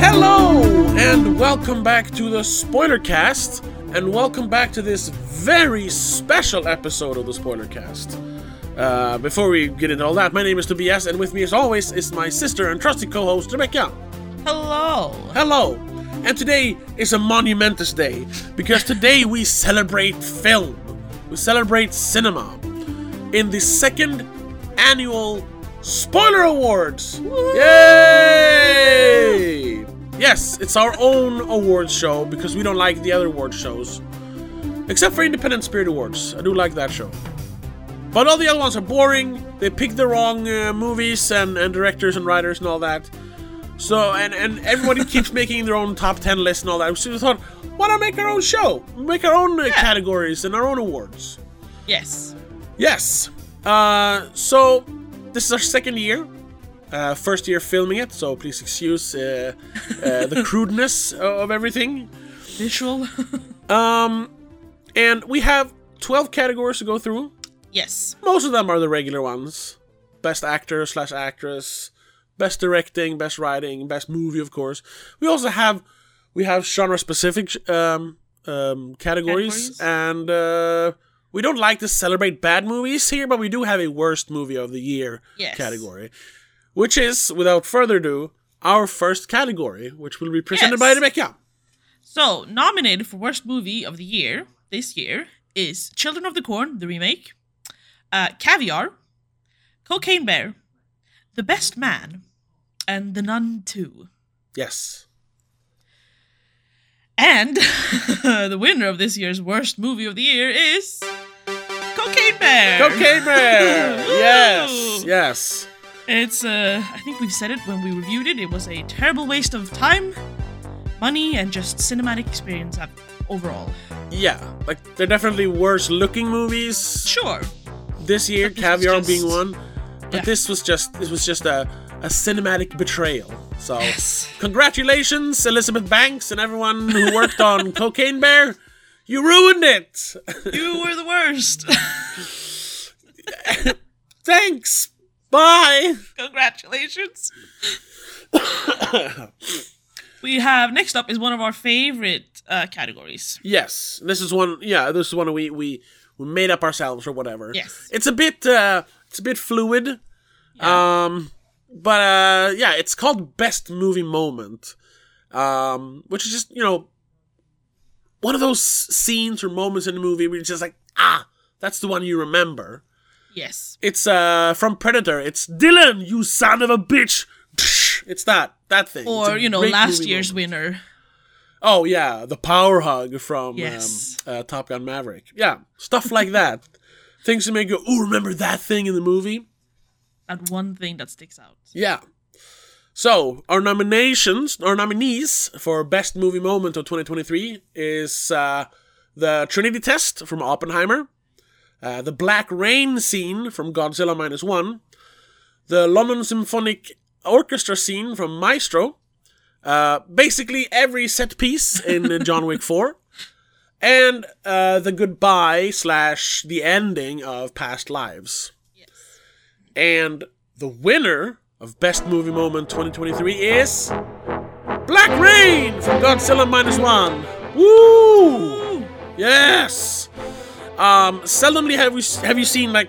Hello, and welcome back to the Spoilercast, and welcome back to this very special episode of the Spoilercast. Before we get into all that, my name is Tobias, and with me as always is my sister and trusty co-host, Rebecca. Hello. Hello. And today is a monumentous day, because today we celebrate film. We celebrate cinema in the second annual Spoiler Awards. Woo! Yay! Yes, it's our own awards show, because we don't like the other awards shows. Except for Independent Spirit Awards. I do like that show. But all the other ones are boring. They pick the wrong movies and directors and writers and all that. So, and everybody keeps making their own top 10 list and all that. So we thought, why not make our own show? Make our own categories and our own awards. Yes. Yes. So, this is our second year. First year filming it, so please excuse the crudeness of everything. Visual. And we have 12 categories to go through. Yes. Most of them are the regular ones. Best actor / actress, best directing, best writing, best movie, of course. We also have genre-specific categories, and we don't like to celebrate bad movies here, but we do have a worst movie of the year category, which is, without further ado, our first category, which will be presented by Rebecca. So, nominated for worst movie of the year this year is Children of the Corn, the remake, Caviar, Cocaine Bear, The Best Man, and The Nun 2. Yes. And the winner of this year's worst movie of the year is Cocaine Bear. Cocaine Bear. Yes. Yes. It's I think we've said it when we reviewed it. It was a terrible waste of time, money, and just cinematic experience overall. Yeah, like they're definitely worse looking movies. Sure. This year, Caviar being one, but this was just a cinematic betrayal. So, Congratulations, Elizabeth Banks and everyone who worked on Cocaine Bear. You ruined it. You were the worst. Thanks. Bye. Congratulations. We have next up is one of our favorite categories. Yes, this is one. Yeah, this is one we made up ourselves or whatever. Yes, it's a bit fluid. Yeah. But it's called Best Movie Moment, which is just, one of those scenes or moments in the movie where it's just like, that's the one you remember. Yes. It's from Predator. It's Dylan, you son of a bitch. It's that thing. Or, last year's winner. Oh, yeah, the power hug from Top Gun Maverick. Yeah, stuff like that. Things that make you go, remember that thing in the movie? That one thing that sticks out. Yeah. So, our nominees for Best Movie Moment of 2023 is the Trinity Test from Oppenheimer, the Black Rain scene from Godzilla -1, the London Symphonic Orchestra scene from Maestro, basically every set piece in John Wick 4, and the goodbye / the ending of Past Lives. And the winner of Best Movie Moment 2023 is Black Rain from Godzilla -1. Woo! Yes. Seldomly have you seen like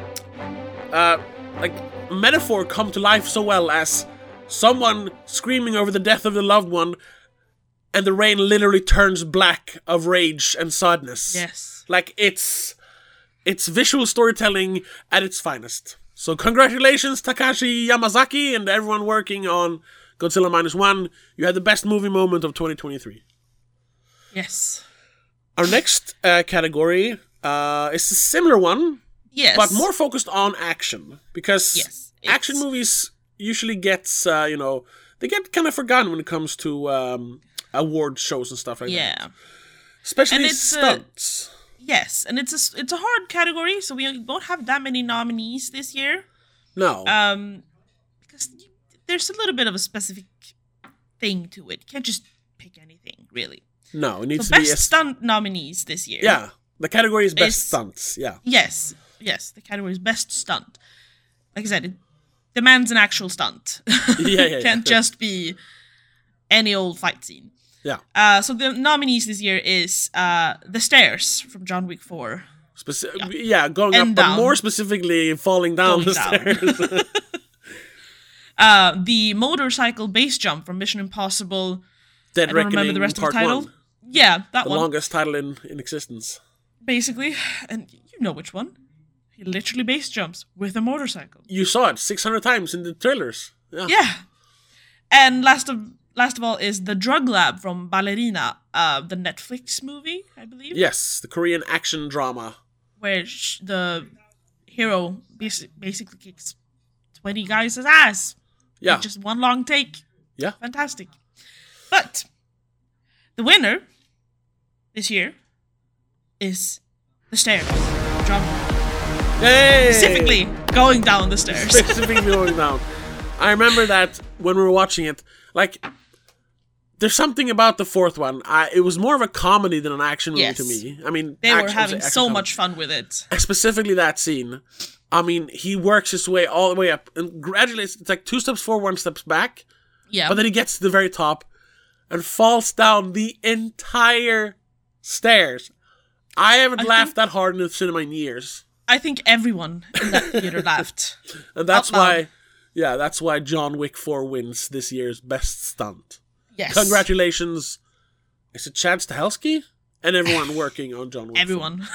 metaphor come to life so well as someone screaming over the death of the loved one, and the rain literally turns black of rage and sadness. Yes. Like it's visual storytelling at its finest. So congratulations, Takashi Yamazaki and everyone working on Godzilla -1. You had the best movie moment of 2023. Yes. Our next category is a similar one, but more focused on action. Because action movies usually gets, they get kind of forgotten when it comes to award shows and stuff like that. Yeah. Especially stunts. Yes, and it's a hard category, so we don't have that many nominees this year. No. Because there's a little bit of a specific thing to it. You can't just pick anything, really. No, it needs to be best stunt nominees this year. Yeah, the category is best stunts. Yeah. Yes, the category is best stunt. Like I said, it demands an actual stunt. Yeah. Can't just be any old fight scene. Yeah. So the nominees this year is The Stairs from John Wick 4. Going And up, but down. more specifically, falling down the stairs. The motorcycle base jump from Mission Impossible. Dead I don't Reckoning remember the rest of the Part title. 1. Yeah, that The one. longest title in existence. Basically. And you know which one. He literally base jumps with a motorcycle. You saw it 600 times in the trailers. Yeah. Yeah. And last of all is The Drug Lab from Ballerina, the Netflix movie, I believe. Yes, the Korean action drama. Where the hero basically kicks 20 guys' ass. Yeah. In just one long take. Yeah. Fantastic. But the winner this year is The Stairs. John Wick. Hey! Specifically going down the stairs. Specifically going down. I remember that when we were watching it, like, there's something about the fourth one. It was more of a comedy than an action movie Yes. to me. I mean, They were action- having action so comedy. much fun with it. Specifically that scene. I mean, he works his way all the way up and gradually it's like 2 steps forward, 1 step back. Yeah. But then he gets to the very top and falls down the entire stairs. I haven't laughed that hard in the cinema in years. I think everyone in that theater laughed. And that's Out loud. why, that's why John Wick 4 wins this year's best stunt. Yes. Congratulations. Is it Chad Stahelski? And everyone working on John Wick 4. Everyone.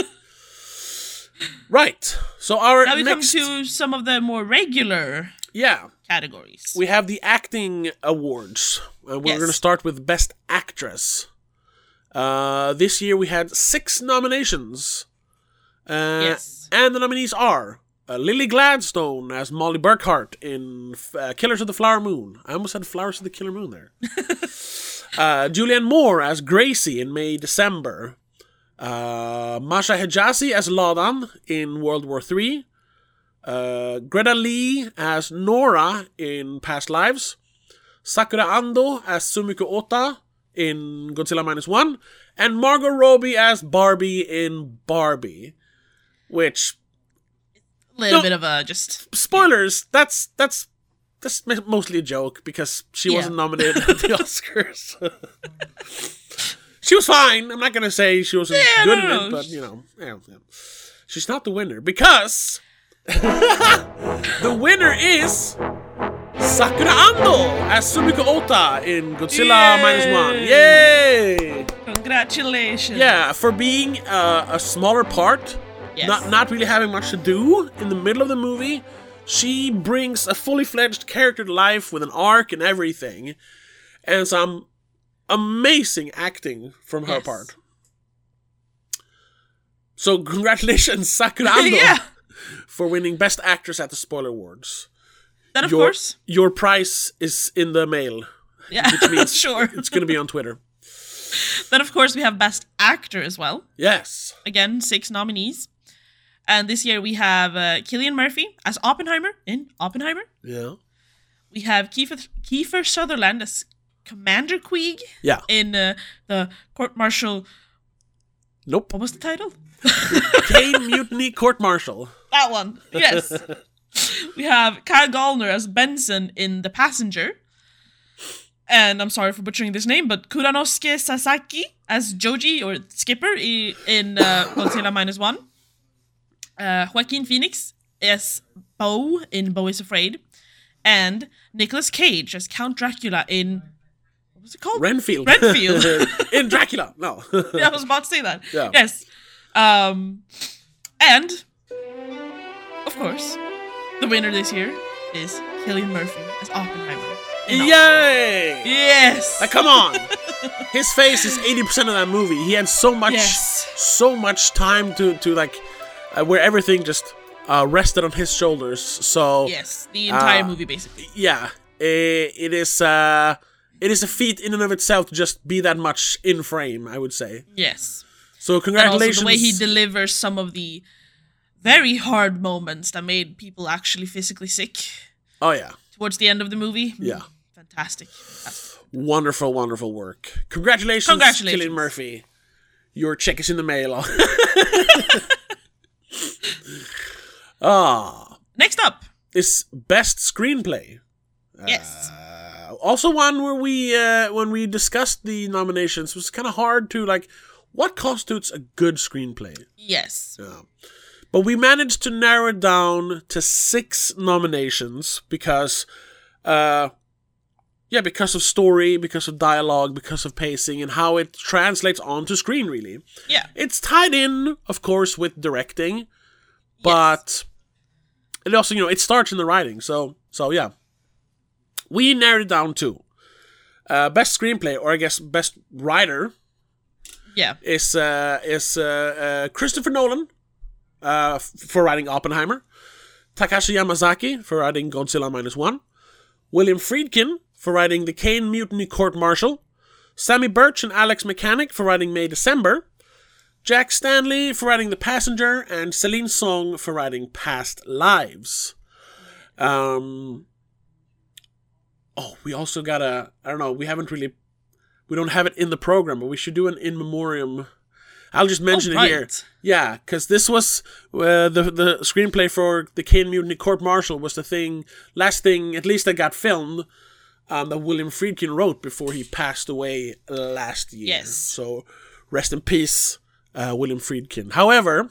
Right. So our Now we next... come to some of the more regular Yeah. categories. We have the acting awards. We're Yes. going to start with Best Actress. This year we had 6 nominations. Yes. And the nominees are Lily Gladstone as Molly Burkhart in Killers of the Flower Moon. I almost said Flowers of the Killer Moon there. Julianne Moore as Gracie in May December. Masha Hejazi as Ladan in World War III. Greta Lee as Nora in Past Lives. Sakura Ando as Sumiko Ota in Godzilla -1. And Margot Robbie as Barbie in Barbie. Which, Little bit of a just... spoilers, that's mostly a joke because she Yeah. wasn't nominated at the Oscars. She was fine. I'm not going to say she wasn't Yeah, good no. in it, but, yeah. She's not the winner because the winner is Sakura Ando as Sumiko Ota in Godzilla -1. Yay! Congratulations. Yeah, for being a smaller part, Yes. not really having much to do in the middle of the movie, she brings a fully fledged character to life with an arc and everything, and some amazing acting from her Yes. part. So congratulations, Sakura Ando, Yeah. for winning Best Actress at the Spoiler Awards. Then, of course... Your prize is in the mail. Yeah, Which means sure. it's going to be on Twitter. Then, of course, we have Best Actor as well. Yes. Again, 6 nominees. And this year we have Cillian Murphy as Oppenheimer in Oppenheimer. Yeah. We have Kiefer Sutherland as Commander Queeg Yeah. in the Court Martial... Nope. What was the title? Kane Mutiny Court Martial. That one. Yes. We have Kyle Gallner as Benson in The Passenger. And I'm sorry for butchering this name, but Kuranosuke Sasaki as Joji, or Skipper, in Godzilla -1. Joaquin Phoenix as Bo in Bo is Afraid. And Nicolas Cage as Count Dracula in... What was it called? Renfield. Renfield. In Dracula. No. Yeah, I was about to say that. Yeah. Yes. And, of course, the winner this year is Cillian Murphy as Oppenheimer. in Oppenheimer. Yay! Yes! Come on! His face is 80% of that movie. He had so much time to like, where everything just rested on his shoulders. So Yes, the entire movie, basically. yeah, it is a feat in and of itself to just be that much in frame, I would say. Yes. So And also congratulations. the way he delivers some of the very hard moments that made people actually physically sick Oh yeah, towards the end of the movie. yeah. Fantastic. Wonderful, wonderful work. Congratulations, Congratulations. Cillian Murphy. Your check is in the mail. Next up. Is best screenplay. Yes. Also one where when we discussed the nominations, it was kind of hard to, like, what constitutes a good screenplay? Yes. Yeah. But we managed to narrow it down to 6 nominations because because of story, because of dialogue, because of pacing, and how it translates onto screen, really. Yeah. It's tied in, of course, with directing, but it also, it starts in the writing, so yeah. We narrowed it down to best screenplay, or I guess best writer, is Christopher Nolan for writing Oppenheimer, Takashi Yamazaki for writing Godzilla -1, William Friedkin for writing The Kane Mutiny Court Martial, Sammy Birch and Alex Mechanic for writing May December, Jack Stanley for writing The Passenger, and Celine Song for writing Past Lives. We also got we don't have it in the program, but we should do an in memoriam. I'll just mention it here. Yeah, because this was the screenplay for The Kane Mutiny Court Martial was the last thing, at least that got filmed, that William Friedkin wrote before he passed away last year. Yes. So, rest in peace, William Friedkin. However,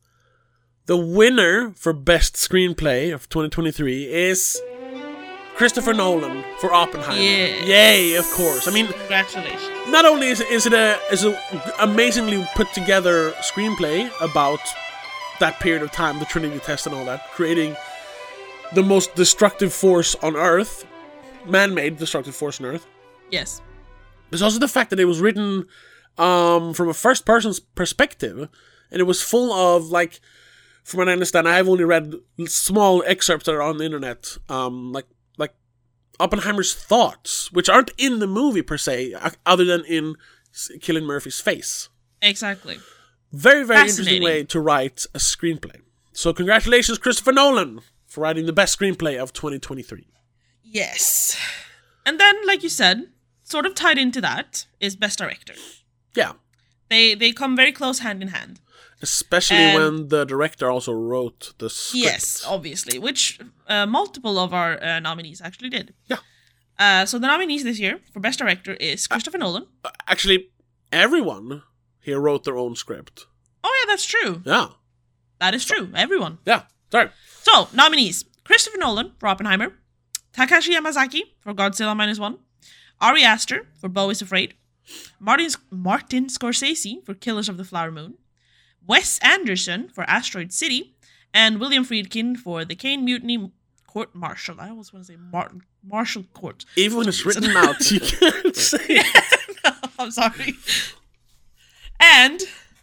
the winner for Best Screenplay of 2023 is Christopher Nolan for Oppenheimer. Yes. Yay, of course. I mean, congratulations. Not only is it a amazingly put together screenplay about that period of time, the Trinity Test and all that, creating the most destructive force on Earth, man-made destructive force on Earth. Yes. There's also the fact that it was written from a first-person's perspective, and it was full of, like, from what I understand, I've only read small excerpts that are on the internet, like Oppenheimer's thoughts, which aren't in the movie per se, other than in Cillian Murphy's face. Exactly. Very, very interesting way to write a screenplay. So congratulations, Christopher Nolan, for writing the best screenplay of 2023. Yes. And then, like you said, sort of tied into that is Best Director. Yeah. They come very close hand in hand. Especially when the director also wrote the script. Yes, obviously, which multiple of our nominees actually did. Yeah. So the nominees this year for Best Director is Christopher Nolan. Actually, everyone here wrote their own script. Oh yeah, that's true. Yeah. That is true. Everyone. Yeah, sorry. So, nominees. Christopher Nolan for Oppenheimer. Takashi Yamazaki for Godzilla -1. Ari Aster for Beau is Afraid. Martin Scorsese for Killers of the Flower Moon. Wes Anderson for Asteroid City, and William Friedkin for The Kane Mutiny Court Martial. I always want to say Martial Court. Even when it's written out, you can't say it. No, I'm sorry. And,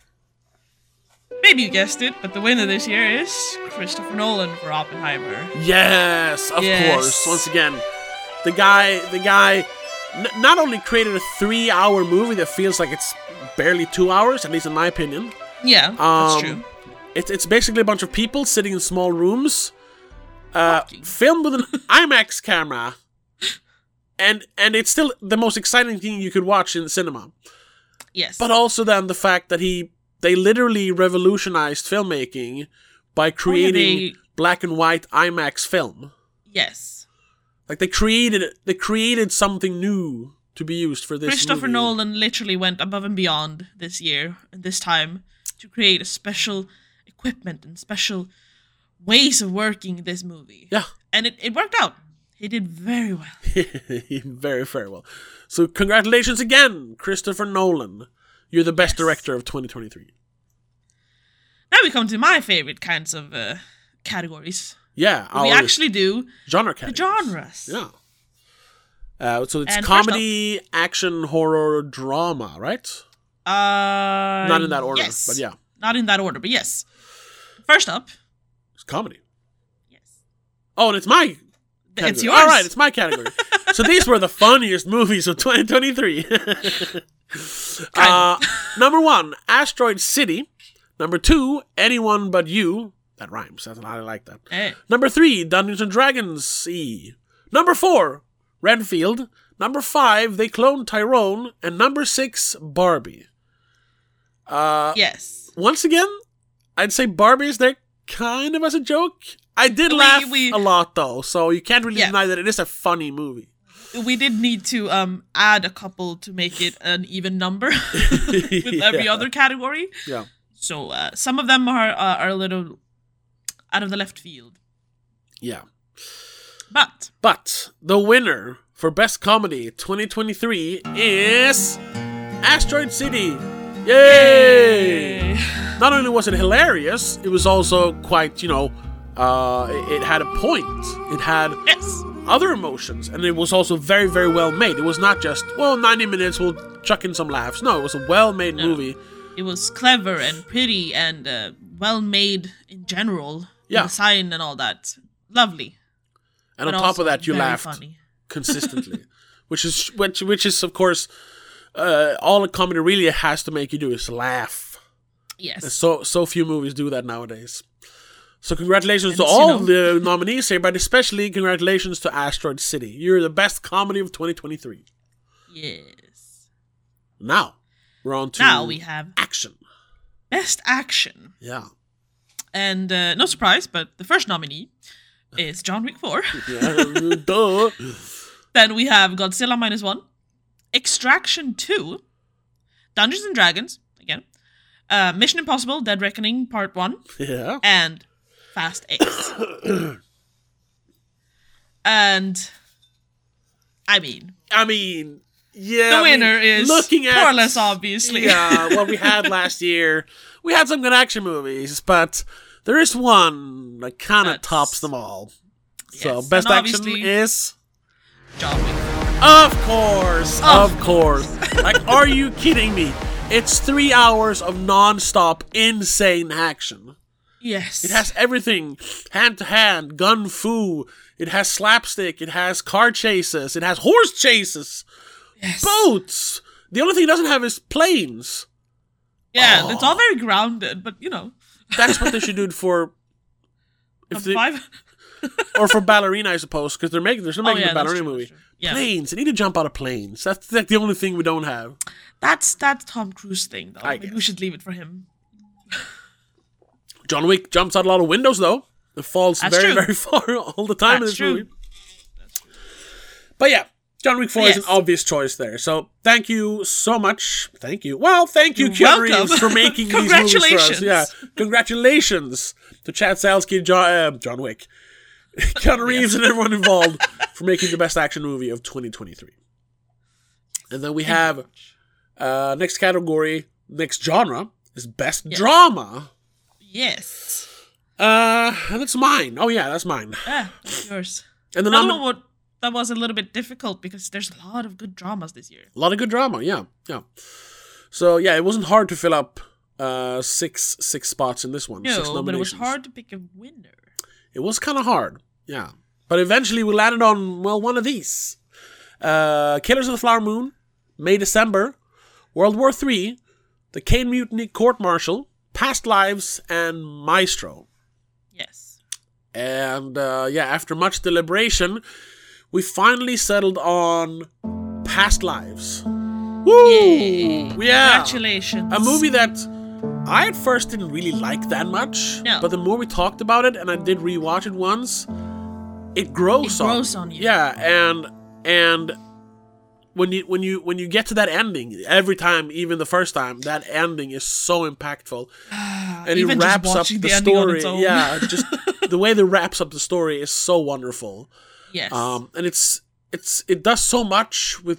maybe you guessed it, but the winner this year is Christopher Nolan for Oppenheimer. Yes, of course. Once again, the guy not only created a 3-hour movie that feels like it's barely 2 hours, at least in my opinion. Yeah, that's true. It's basically a bunch of people sitting in small rooms, filmed with an IMAX camera, and it's still the most exciting thing you could watch in the cinema. Yes. But also then the fact that they literally revolutionized filmmaking by creating black and white IMAX film. Yes. Like they created something new to be used for this Christopher movie. Nolan literally went above and beyond this year and this time to create a special equipment and special ways of working this movie. Yeah. And it worked out. He did very well. Very, very well. So congratulations again, Christopher Nolan. You're the best director of 2023. Now we come to my favorite kinds of categories. Yeah. We actually do genre categories. The genres. Yeah. So it's And comedy, action, horror, drama, right? Not in that order, yes. but yeah. Not in that order, but yes. First up. It's comedy. Yes. Oh, and it's my category. It's yours. All right, it's my category. So these were the funniest movies of 2023. Number 1, Asteroid City. Number 2, Anyone But You. That rhymes. I like that. Hey. Number 3, Dungeons and Dragons E. Number 4, Renfield. Number 5, They Cloned Tyrone. And number 6, Barbie. Yes. Once again, I'd say Barbie is there kind of as a joke. I did laugh a lot though, so you can't really deny that it is a funny movie. we did need to add a couple to make it an even number with every other category. Yeah. So some of them are a little out of the left field. Yeah. But the winner for Best Comedy 2023 is Asteroid City. Yay! Not only was it hilarious, it was also quite, it had a point. It had other emotions, and it was also very, very well made. It was not just, 90 minutes, we'll chuck in some laughs. No, it was a well-made movie. It was clever and pretty and well-made in general. Yeah. Design and all that. Lovely. And But on top of also that, you very laughed funny. consistently, which is of course all a comedy really has to make you do is laugh. Yes. And so few movies do that nowadays. So congratulations to And, all the nominees here, but especially congratulations to Asteroid City. You're the best comedy of 2023. Yes. Now we're on to Now we have action. Best Action. Yeah. And no surprise, but the first nominee is John Wick 4. Yeah. Duh. Then we have Godzilla Minus One, Extraction 2, Dungeons and Dragons, again, Mission Impossible Dead Reckoning Part 1, Yeah. and Fast X. And, I mean, yeah. the winner is looking at more or less obviously. Yeah, what we had last year. We had some good action movies, but there is one that kind of That's- tops them all. So, Yes, best and action obviously- is... John Wick. Of course! Of Of course! Like, are you kidding me? It's 3 hours of non-stop insane action. Yes. It has everything. Hand-to-hand, gun-fu. It has slapstick. It has car chases. It has horse chases. yes. Boats. The only thing it doesn't have is planes. Yeah, it's all very grounded, but That's what they should do it for. If they, 5. or for Ballerina, I suppose, because they're still making the that's Ballerina true, movie. that's true. Yeah. Planes. They need to jump out of planes. That's like the only thing we don't have. That's Tom Cruise thing, though. I Maybe we guess. should leave it for him. John Wick jumps out a lot of windows, though. It falls That's very, true. very far all the time in That's this true. movie. But yeah, John Wick 4 is an Yes. obvious choice there. So thank you so much. Thank you. Well, thank you, You're Keanu welcome. Reeves, for making these movies for us. Congratulations. Yeah, congratulations to Chad Stahelski, John Wick, Keanu Reeves, and everyone involved for making the best action movie of 2023. And then we have next category, next genre is best drama. Yes. And it's mine. Oh yeah, that's mine. That's yours. And the Another one that was a little bit difficult because there's a lot of good dramas this year. a lot of good drama, yeah. So yeah, it wasn't hard to fill up six spots in this one. 6 No, nominations. but it was hard to pick a winner. It was kind of hard, yeah. But eventually we landed on one of these: Killers of the Flower Moon, May December, World War III, The Kane Mutiny Court Martial, Past Lives, and Maestro. Yes. And after much deliberation, we finally settled on Past Lives. Woo! Yay. Yeah! Congratulations. A movie that I at first didn't really like that much. No. But the more we talked about it, and I did rewatch it once, it grows on you. Yeah, and when you get to that ending, every time, even the first time, that ending is so impactful. And Even it just wraps up watching the the ending on story. its own. Yeah, just the way that wraps up the story is so wonderful. Yes. And it does so much with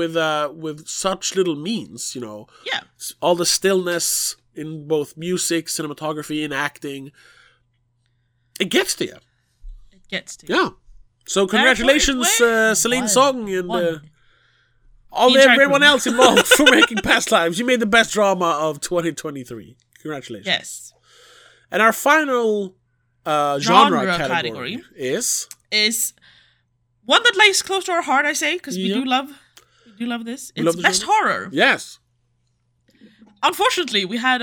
such little means, Yeah. all the stillness in both music, cinematography, and acting. It gets to you. It gets to you. Yeah. So congratulations, Celine Song and everyone else involved for making Past Lives. You made the best drama of 2023. Congratulations. Yes. And our final genre category is one that lays close to our heart, I say, because we Yeah. do love this. We It's love the best horror. yes. Unfortunately, we had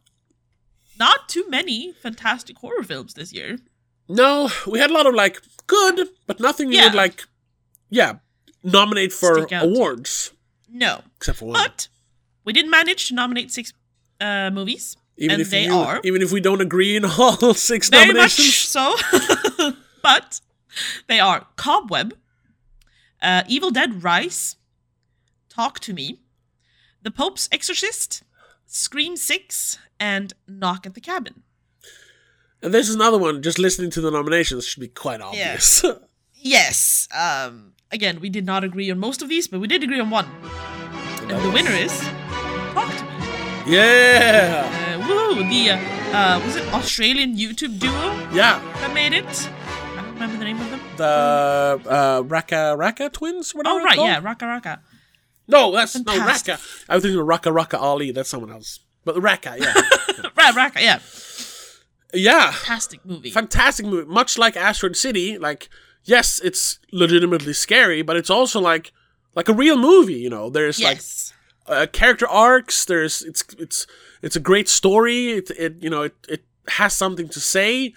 not too many fantastic horror films this year. No, we had a lot of good, but nothing you Yeah. would nominate for Stick out. awards. No. Except for one. But we did manage to nominate 6 movies. Even and if they are even if we don't agree in all 6 very nominations. much so. But they are Cobweb, Evil Dead Rise, Talk to Me, The Pope's Exorcist, Scream 6, and Knock at the Cabin. And this is another one, just listening to the nominations should be quite obvious. Yes. Again, we did not agree on most of these, but we did agree on one. And the winner is Talk to Me. Yeah! Woo! The, was it Australian YouTube duo Yeah. that made it? I don't remember the name of them. The Raka twins? Whatever Oh, they're right, called? yeah, Raka Raka. No, that's no Fantastic. Raka. I was thinking of Raka Ali. That's someone else. But the Raka, yeah. Right, Raka, yeah. Yeah. Fantastic movie. Fantastic movie. Much like Asteroid City, like, yes, it's legitimately scary, but it's also like a real movie, you know. There's Yes. like character arcs. There's it's a great story. It has something to say.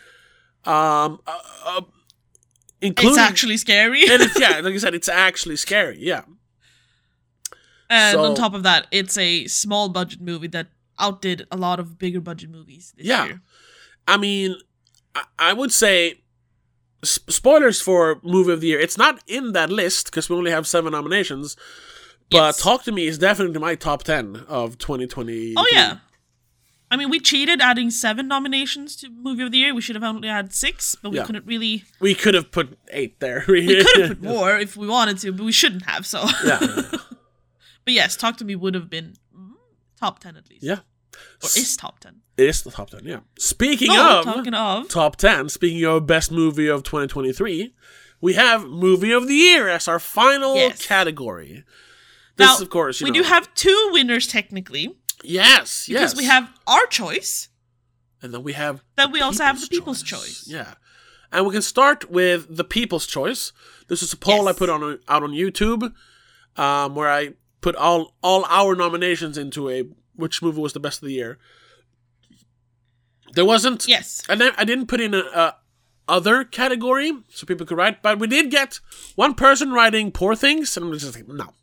Including, It's actually scary. and it's, yeah, like I said, it's actually scary. Yeah. And So- on top of that, it's a small budget movie that outdid a lot of bigger budget movies this Yeah. year. I mean, I would say spoilers for movie of the year. It's not in that list because we only have 7 nominations. But Yes. Talk to Me is definitely my top 10 of 2020. Oh, yeah. I mean, we cheated adding 7 nominations to Movie of the Year. We should have only had 6, but we Yeah. couldn't really... We could have put 8 there. We could have put more if we wanted to, but we shouldn't have, so... Yeah. But yes, Talk to Me would have been top 10 at least. Yeah. Or is top 10. It is the top 10, yeah. Speaking Talking of... top 10, speaking of best movie of 2023, we have Movie of the Year as our final Yes. category. This, Now, of course, we do have 2 winners technically, Yes, because yes. we have our choice, And then we have... then we also have the people's choice. Yeah. And we can start with the People's Choice. This is a poll Yes. I put out on YouTube, where I put all our nominations into which movie was the best of the year. There wasn't... Yes. And then I didn't put in a other category so people could write, but we did get one person writing Poor Things, and I'm just like, no.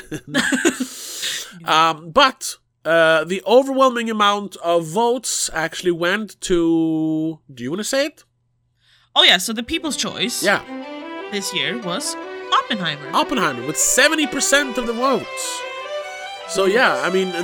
But the overwhelming amount of votes actually went to... Do you want to say it? Oh yeah, so the people's choice Yeah. this year was Oppenheimer. Oppenheimer with 70% of the votes. So yeah, I mean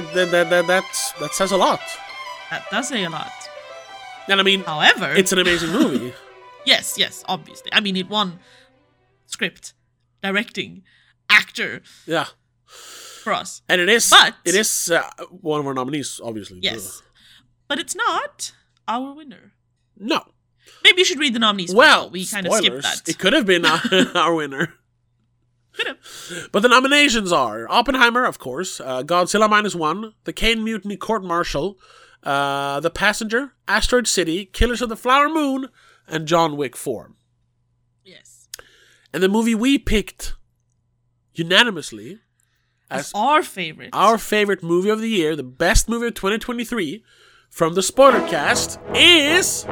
that says a lot. That does say a lot. And I mean, However, it's an amazing movie. yes, obviously. I mean, it won script, directing, actor Yeah, for us. and it is But- one of our nominees, obviously. Yes, but it's not our winner. No. Maybe you should read the nominees. first, Well, though. We kind of skipped spoilers. that. It could have been our winner. Could have. But the nominations are Oppenheimer, of course, Godzilla -1, The Kane Mutiny Court Martial, The Passenger, Asteroid City, Killers of the Flower Moon, and John Wick 4. Yes. And the movie we picked unanimously as Our favorite. our favorite movie of the year, the best movie of 2023, from the spoiler cast, is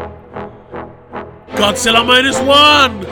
Godzilla -1.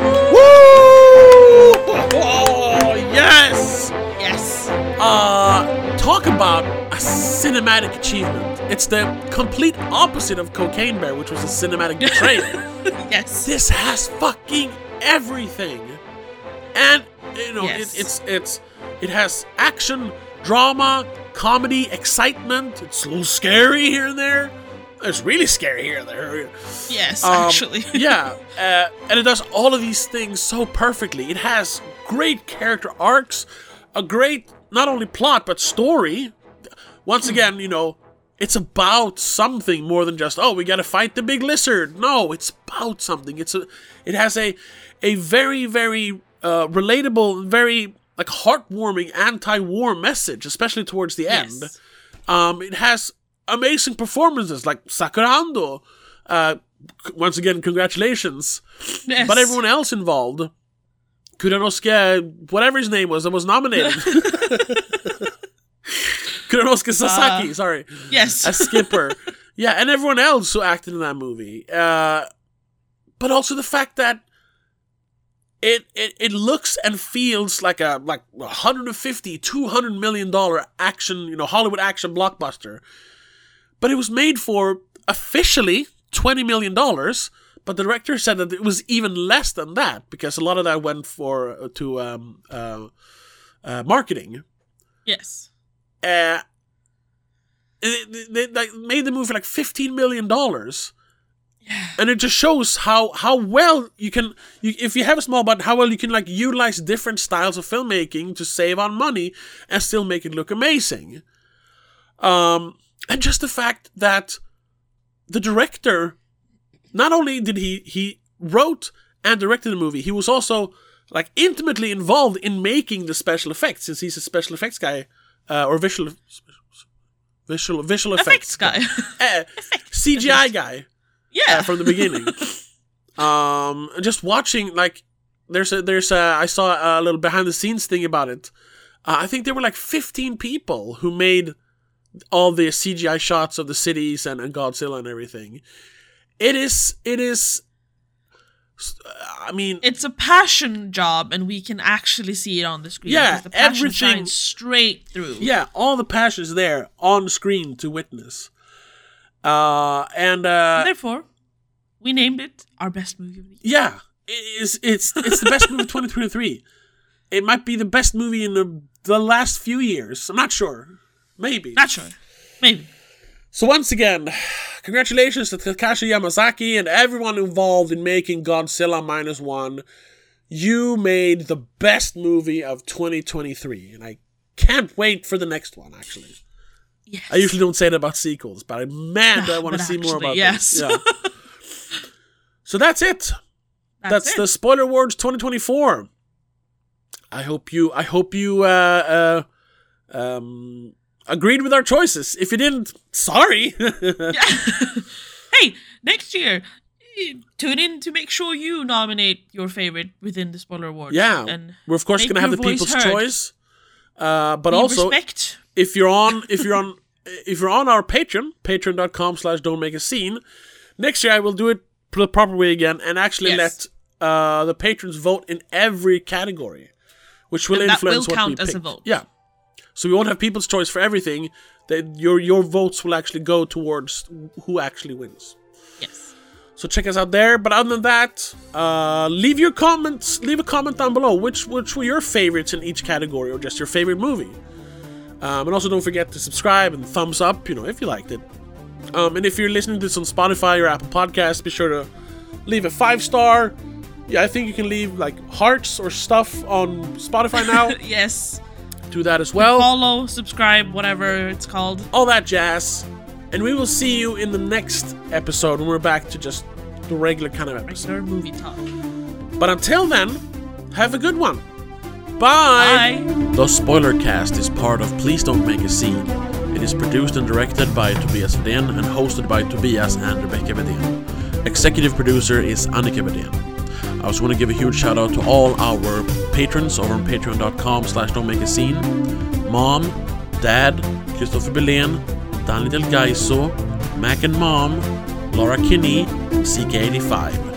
Woo! Oh, yes! Yes. Talk about a cinematic achievement. It's the complete opposite of Cocaine Bear, which was a cinematic betrayal. Yes. This has fucking everything, and you know Yes. it has action, drama, comedy, excitement. It's a little scary here and there. It's really scary here and there. Yes, actually. Yeah, and it does all of these things so perfectly. It has great character arcs, a great not only plot but story. Once again, you know, it's about something more than just, oh, we gotta fight the big lizard. No, it's about something. It has a very, very relatable, very like heartwarming anti-war message, especially towards the end. Yes. It has amazing performances like Sakurando. Once again, congratulations. Yes. But everyone else involved, Kuranosuke, whatever his name was, that was nominated. Kuranosuke Sasaki, sorry. Yes. As Skipper. Yeah, and everyone else who acted in that movie. But also the fact that it looks and feels like a $150-200 million action, you know, Hollywood action blockbuster. But it was made for officially $20 million, but the director said that it was even less than that because a lot of that went to marketing. Yes. They made the movie for like $15 million. Yeah. And it just shows how well you can, if you have a small budget, how well you can like utilize different styles of filmmaking to save on money and still make it look amazing. And just the fact that the director, not only did he wrote and directed the movie, he was also like intimately involved in making the special effects, since he's a special effects guy, or visual effects guy. CGI guy. Yeah. From the beginning. Just watching, like, there's I saw a little behind the scenes thing about it. I think there were like 15 people who made all the CGI shots of the cities and Godzilla and everything. It is, I mean, it's a passion job, and we can actually see it on the screen. Yeah, the passion everything shines straight through. Yeah, all the passion is there on screen to witness. And therefore, we named it our best movie of the year. Yeah, it's the best movie of 2023. It might be the best movie in the last few years. I'm not sure. Maybe. Not sure. Maybe. So once again, congratulations to Takashi Yamazaki and everyone involved in making Godzilla -1. You made the best movie of 2023, and I can't wait for the next one, actually. Yes. I usually don't say that about sequels, but I want to see more about yes. this. Yeah. So that's it. That's the Spoiler Awards 2024. I hope you agreed with our choices. If you didn't, sorry. Hey, next year, tune in to make sure you nominate your favorite within the Spoiler Awards. Yeah, and we're of course going to have the People's Choice. But also, respect. if you're on our Patreon, patreon.com/don'tmakeascene, next year I will do it the proper way again and actually let the patrons vote in every category, which will influence that will what we count as pick. a vote. Yeah, so we won't have People's Choice for everything. That your votes will actually go towards who actually wins. Yes. So check us out there. But other than that, leave your comments. Leave a comment down below. Which were your favorites in each category, or just your favorite movie? And also don't forget to subscribe and thumbs up, if you liked it. And if you're listening to this on Spotify or Apple Podcasts, be sure to leave a 5-star. Yeah, I think you can leave like hearts or stuff on Spotify now. Yes. Do that as well. Follow, subscribe, whatever it's called. All that jazz. And we will see you in the next episode when we're back to just the regular kind of episode. Regular movie talk. But until then, have a good one. Bye! The Spoilercast is part of Please Don't Make a Scene. It is produced and directed by Tobias Vedén and hosted by Tobias and Rebecca Vedén. Executive producer is Annika Vedén. I also want to give a huge shout out to all our patrons over on patreon.com/don'tmakeascene. Mom, Dad, Christopher Belén, Daniel Del Gaiso, Mac and Mom, Laura Kinney, CK85.